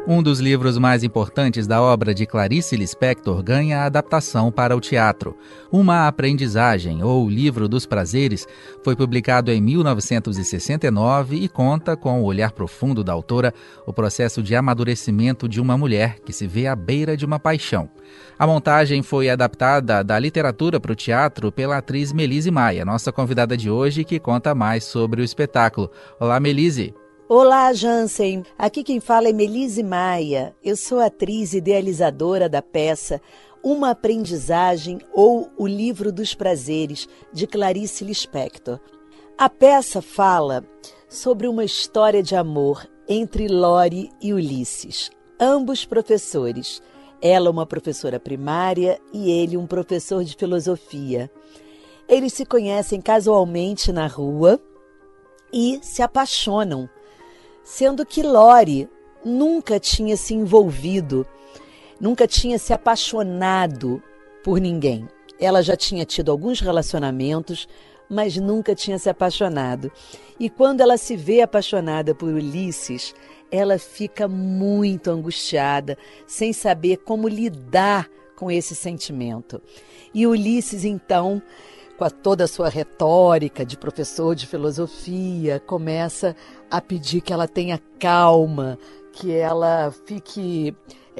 Um dos livros mais importantes da obra de Clarice Lispector ganha a adaptação para o teatro. Uma Aprendizagem, ou Livro dos Prazeres, foi publicado em 1969 e conta, com o olhar profundo da autora, o processo de amadurecimento de uma mulher que se vê à beira de uma paixão. A montagem foi adaptada da literatura para o teatro pela atriz Melise Maia, nossa convidada de hoje, que conta mais sobre o espetáculo. Olá, Melise. Olá, Jansen. Aqui quem fala é Melise Maia. Eu sou atriz idealizadora da peça Uma Aprendizagem ou O Livro dos Prazeres, de Clarice Lispector. A peça fala sobre uma história de amor entre Lori e Ulisses, ambos professores. Ela uma professora primária e ele um professor de filosofia. Eles se conhecem casualmente na rua e se apaixonam, sendo que Lori nunca tinha se envolvido, nunca tinha se apaixonado por ninguém. Ela já tinha tido alguns relacionamentos, mas nunca tinha se apaixonado. E quando ela se vê apaixonada por Ulisses, ela fica muito angustiada, sem saber como lidar com esse sentimento. E Ulisses, então, com toda a sua retórica de professor de filosofia, começa a pedir que ela tenha calma, que ela fique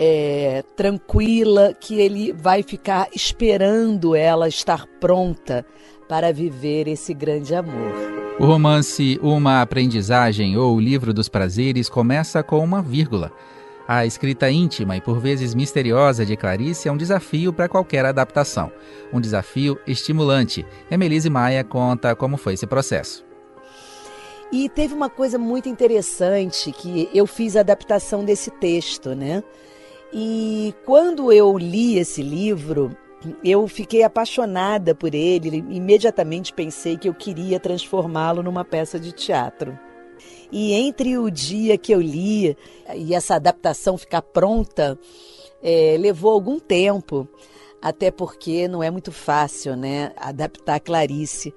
tranquila, que ele vai ficar esperando ela estar pronta para viver esse grande amor. O romance Uma Aprendizagem ou O Livro dos Prazeres começa com uma vírgula. A escrita íntima e por vezes misteriosa de Clarice é um desafio para qualquer adaptação. Um desafio estimulante. E Melise Maia conta como foi esse processo. E teve uma coisa muito interessante, que eu fiz a adaptação desse texto, né? E quando eu li esse livro, eu fiquei apaixonada por ele. Imediatamente pensei que eu queria transformá-lo numa peça de teatro. E entre o dia que eu li e essa adaptação ficar pronta, levou algum tempo, até porque não é muito fácil, né, adaptar Clarice.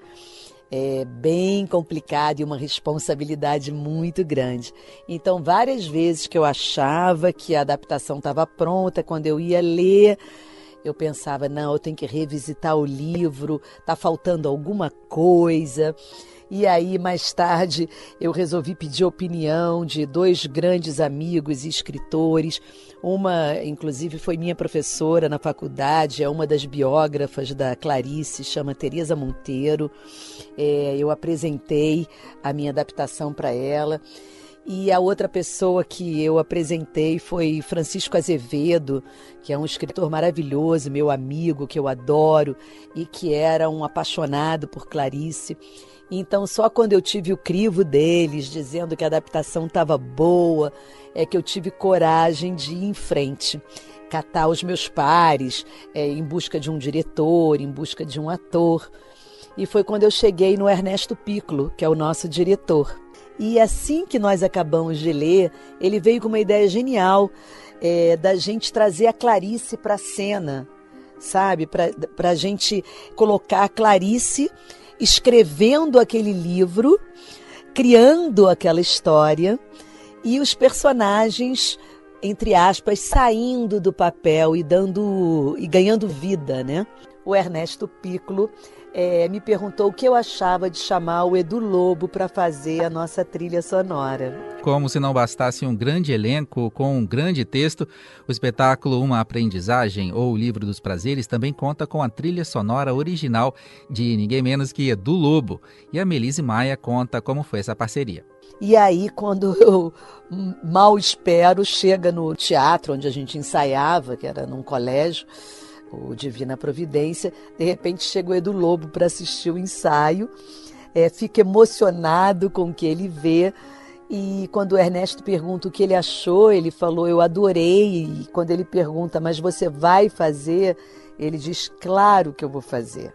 É bem complicado e uma responsabilidade muito grande. Então, várias vezes que eu achava que a adaptação estava pronta, quando eu ia ler, eu pensava, não, eu tenho que revisitar o livro, está faltando alguma coisa. E aí, mais tarde, eu resolvi pedir a opinião de dois grandes amigos e escritores. Uma, inclusive, foi minha professora na faculdade, é uma das biógrafas da Clarice, chama Teresa Monteiro. Eu apresentei a minha adaptação para ela. E a outra pessoa que eu apresentei foi Francisco Azevedo, que é um escritor maravilhoso, meu amigo, que eu adoro, e que era um apaixonado por Clarice. Então, só quando eu tive o crivo deles, dizendo que a adaptação estava boa, é que eu tive coragem de ir em frente, catar os meus pares, em busca de um diretor, em busca de um ator. E foi quando eu cheguei no Ernesto Piccolo, que é o nosso diretor. E assim que nós acabamos de ler, ele veio com uma ideia genial, da gente trazer a Clarice para a cena, sabe? Para a gente colocar a Clarice escrevendo aquele livro, criando aquela história e os personagens, entre aspas, saindo do papel e ganhando vida, né? O Ernesto Piccolo me perguntou o que eu achava de chamar o Edu Lobo para fazer a nossa trilha sonora. Como se não bastasse um grande elenco com um grande texto, o espetáculo Uma Aprendizagem ou O Livro dos Prazeres também conta com a trilha sonora original de ninguém menos que Edu Lobo. E a Melise Maia conta como foi essa parceria. E aí, quando eu mal espero, chega no teatro onde a gente ensaiava, que era num colégio, o Divina Providência, de repente chega o Edu Lobo para assistir o ensaio, fica emocionado com o que ele vê, e quando o Ernesto pergunta o que ele achou, ele falou, eu adorei, e quando ele pergunta, mas você vai fazer? Ele diz, claro que eu vou fazer.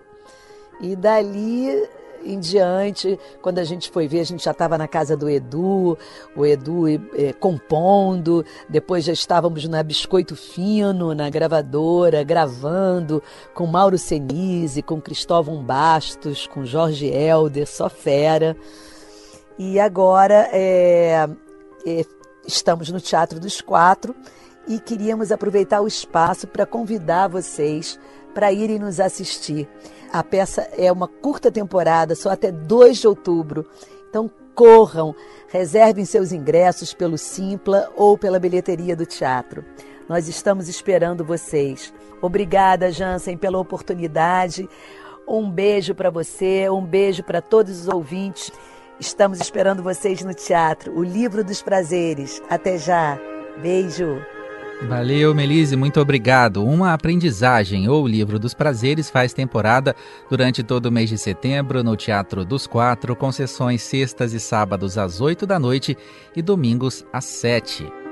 E dali em diante, quando a gente foi ver, a gente já estava na casa do Edu, o Edu compondo, depois já estávamos na Biscoito Fino, na gravadora, gravando com Mauro Senise, com Cristóvão Bastos, com Jorge Helder, só fera. E agora Estamos no Teatro dos Quatro e queríamos aproveitar o espaço para convidar vocês para irem nos assistir. A peça é uma curta temporada, só até 2 de outubro. Então corram, reservem seus ingressos pelo Simpla ou pela bilheteria do teatro. Nós estamos esperando vocês. Obrigada, Jansen, pela oportunidade. Um beijo para você, um beijo para todos os ouvintes. Estamos esperando vocês no teatro. O Livro dos Prazeres. Até já. Beijo. Valeu, Melise, muito obrigado. Uma aprendizagem ou Livro dos Prazeres faz temporada durante todo o mês de setembro no Teatro dos Quatro, com sessões sextas e sábados às 8 da noite e domingos às 7.